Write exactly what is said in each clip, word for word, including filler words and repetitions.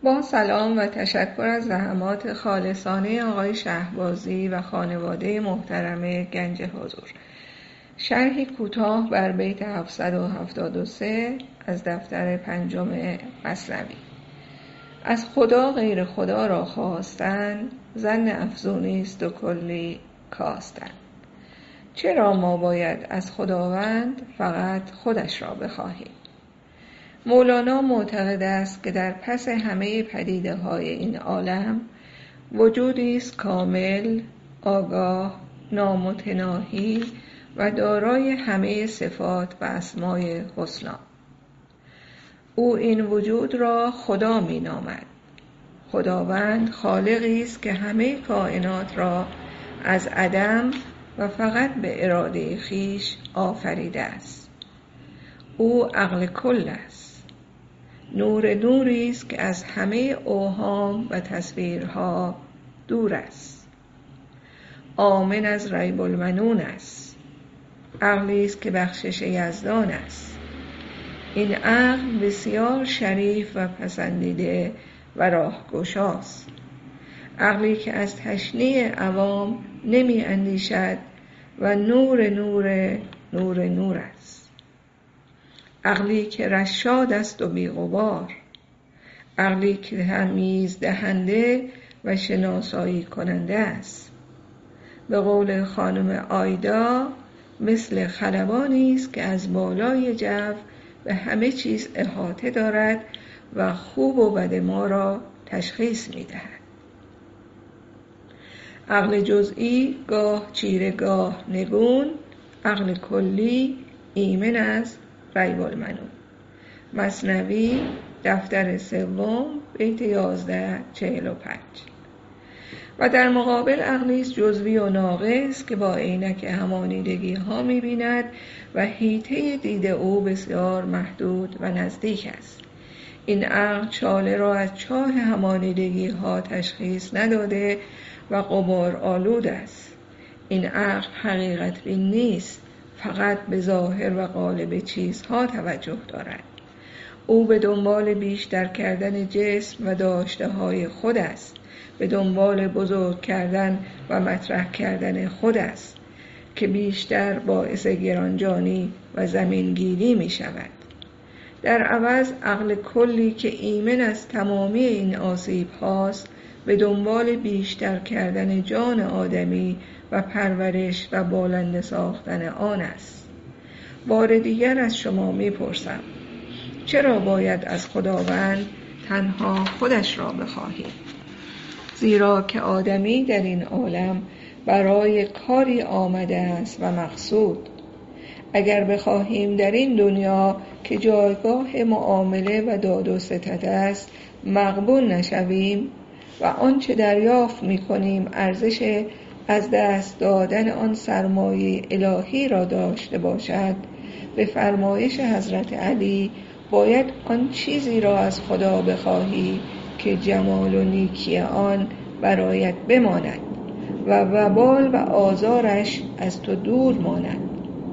با سلام و تشکر از زحمات خالصانه آقای شهبازی و خانواده محترم گنج حضور. شرحی کوتاه بر بیت هفتصد و هفتاد و سه از دفتر پنجم مثنوی. از خدا غیر خدا را خواستن، ظن افزونی است و کلی کاستن. چرا ما باید از خداوند فقط خودش را بخواهیم؟ مولانا معتقد است که در پس همه پدیده های این عالم وجودی است کامل، آگاه، نامتناهی و دارای همه صفات و اسمای حسنا. او این وجود را خدا می نامد. خداوند خالقی است که همه کائنات را از عدم و فقط به اراده خویش آفریده است. او عقل کل است. نور نوری است که از همه اوهام و تصویرها دور است. آمن از ریب المنون است. عقلی است که بخشش یزدان است. این عقل بسیار شریف و پسندیده و راهگشاست. عقلی که از تشنیع عوام نمی اندیشد و نور نور نور نور است. عقلی که رشاد است و بی‌غبار. عقلی که تمییز دهنده و شناسایی کننده است. به قول خانم آیدا مثل خلبانی است که از بالای جو به همه چیز احاطه دارد و خوب و بد ما را تشخیص می دهد. عقل جزئی گاه چیره گاه نگون، عقل کلی ایمن از ریب المنون. مثنوی دفتر سوم بیت یازده چهل و پنج. و در مقابل عقلی است جزوی و ناقص که با عینک همانیدگی ها می بیند و حیطه دید او بسیار محدود و نزدیک است. این عقل چاله را از چاه همانیدگی ها تشخیص نداده و غبار آلود است. این عقل حقیقت بین نیست، فقط به ظاهر و قالب چیزها توجه دارد. او به دنبال بیشتر کردن جسم و داشته های خود است، به دنبال بزرگ کردن و مطرح کردن خود است که بیشتر باعث گرانجانی و زمینگیری می شود. در عوض عقل کلی که ایمن از تمامی این آسیب هاست به دنبال بیشتر کردن جان آدمی و پرورش و بالنده ساختن آن است. بار دیگر از شما می پرسم چرا باید از خداوند تنها خودش را بخواهیم؟ زیرا که آدمی در این عالم برای کاری آمده است و مقصود. اگر بخواهیم در این دنیا که جایگاه معامله و داد و ستد است مغبون نشویم و آنچه دریافت می‌کنیم ارزش از دست دادن آن سرمایه الهی را داشته باشد، به فرمایش حضرت علی باید آن چیزی را از خدا بخواهی که جمال و نیکی آن برایت بماند و وبال و آزارش از تو دور ماند.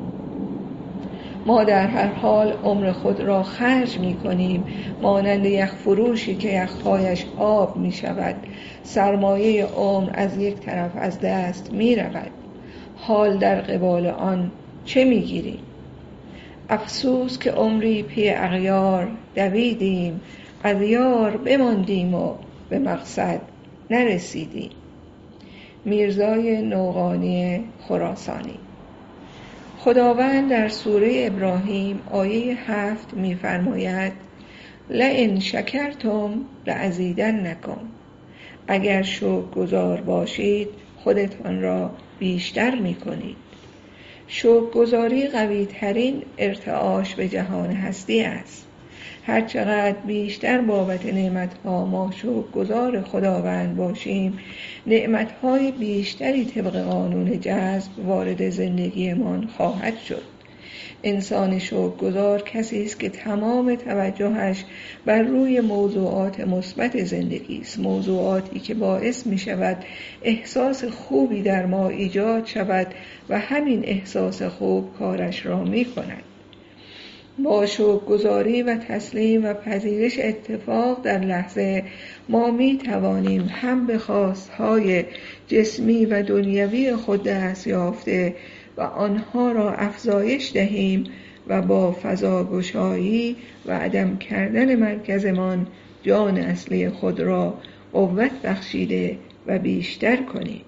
ما در هر حال عمر خود را خرج می کنیم مانند یخ فروشی که یخهایش آب می شود. سرمایه عمر از یک طرف از دست می رود. حال در قبال آن چه می گیریم؟ افسوس که عمری پی اغیار دویدیم، از یار بماندیم و به مقصد نرسیدیم. میرزای نوقانی خراسانی. خداوند در سوره ابراهیم آیه هفت می فرماید لئن شکرتم لازیدنکم. اگر شکرگزار باشید خودتان را بیشتر می کنید. شکرگزاری قوی ترین ارتعاش به جهان هستی است. هر چقدر بیشتر بابت نعمتها ما شکرگزار خداوند باشیم، نعمتهای بیشتری طبق قانون جذب وارد زندگیمان خواهد شد. انسان شکرگزار کسی است که تمام توجهش بر روی موضوعات مثبت زندگی است، موضوعاتی که باعث می شود احساس خوبی در ما ایجاد شود و همین احساس خوب کارش را می کند. با شکرگزاری و تسلیم و پذیرش اتفاق در لحظه ما می توانیم هم به خواستهای جسمی و دنیوی خود دست یافته و آنها را افزایش دهیم و با فضاگشایی و عدم کردن مرکزمان جان اصلی خود را قوت بخشیده و بیشتر کنیم.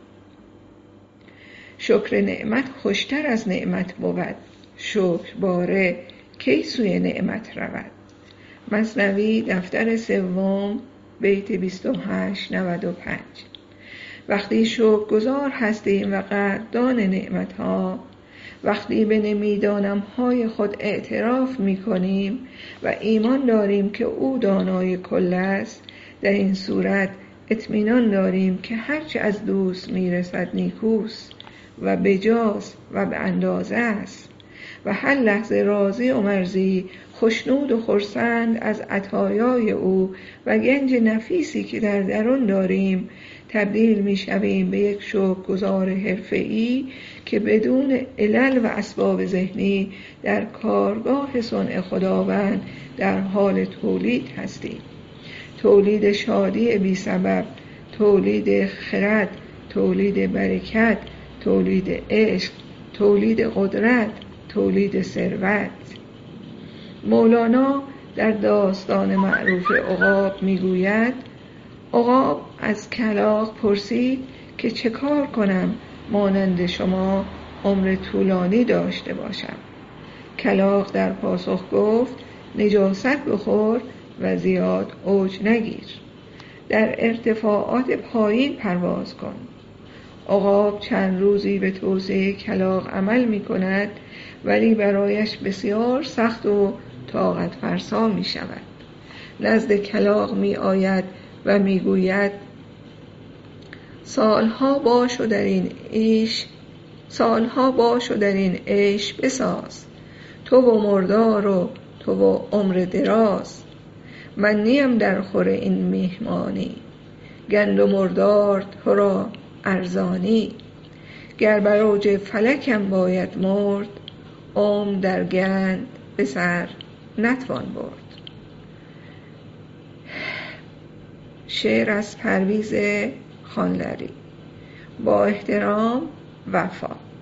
شکر نعمت خوشتر از نعمت بود، شکر باره کی سوی نعمت رود. مثنوی دفتر سوم بیت بیست و هشت نود و پنج. وقتی شکرگزار هستیم و قدردان نعمتها، وقتی به نمیدانمهای خود اعتراف می کنیم و ایمان داریم که او دانای کل است، در این صورت اطمینان داریم که هرچه از دوست می رسد نیکوست و بجاست و به اندازه است و هر لحظه راضی و مرضی، خوشنود و خرسند از عطایای او و گنج نفیسی که در درون داریم، تبدیل می شویم به یک شکرگزار حرفه‌ای که بدون علل و اسباب ذهنی در کارگاه صنع خداوند در حال تولید هستیم. تولید شادی بی سبب، تولید خرد، تولید برکت، تولید عشق، تولید قدرت، تولید ثروت. مولانا در داستان معروف عقاب میگوید: عقاب از کلاغ پرسید که چه کار کنم مانند شما عمر طولانی داشته باشم. کلاغ در پاسخ گفت: نجاست بخور و زیاد اوج نگیر. در ارتفاعات پایین پرواز کن. عقاب چند روزی به توصیه کلاغ عمل می کند، ولی برایش بسیار سخت و طاقت فرسا می شود. نزد کلاغ می آید و می گوید: سالها باش و در این عیش سالها باش و در این عیش بساز، تو و مردار و تو و عمر دراز. من نیم در خور این میهمانی، گند و مردار تو را ارزانی. گر بر اوج فلکم باید مرد، عمر در گند به سر نتوان برد. شعر از پرویز خانلری. با احترام، وفا.